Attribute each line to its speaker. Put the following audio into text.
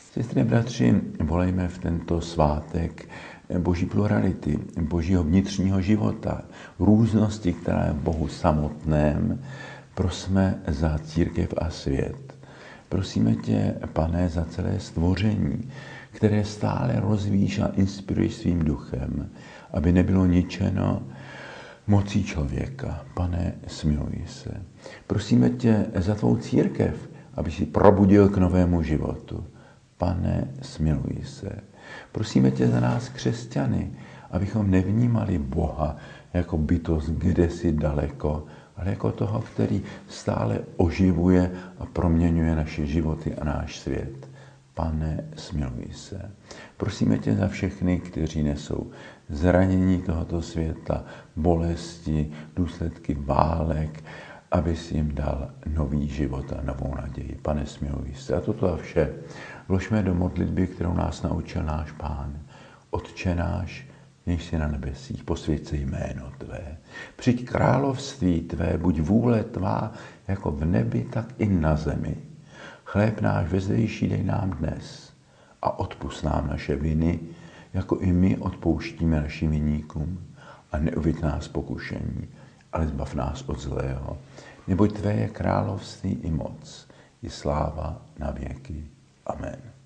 Speaker 1: Sestry, bratři, volejme v tento svátek Boží plurality, Božího vnitřního života, různosti, která je v Bohu samotném. Prosme za církev a svět. Prosíme tě, Pane, za celé stvoření, které stále rozvíjíš a inspiruješ svým duchem, aby nebylo ničeno mocí člověka. Pane, smiluj se. Prosíme tě za tvou církev, aby si probudil k novému životu. Pane, smiluj se. Prosíme tě za nás, křesťany, abychom nevnímali Boha jako bytost kdesi daleko, ale jako toho, který stále oživuje a proměňuje naše životy a náš svět. Pane, smiluj se. Prosíme tě za všechny, kteří nesou zranění tohoto světa, bolesti, důsledky válek, aby si jim dal nový život a novou naději. Pane, smiluj se. A toto a vše vložme do modlitby, kterou nás naučil náš Pán. Otče náš, jenž jsi na nebesích, posvěť se jméno tvé. Přijď království tvé, buď vůle tvá, jako v nebi, tak i na zemi. Chléb náš vezdejší dej nám dnes a odpusť nám naše viny, jako i my odpouštíme našim viníkům. A neuveď nás pokušení, ale zbav nás od zlého. Neboť tvé je království i moc, i sláva na věky. Amen.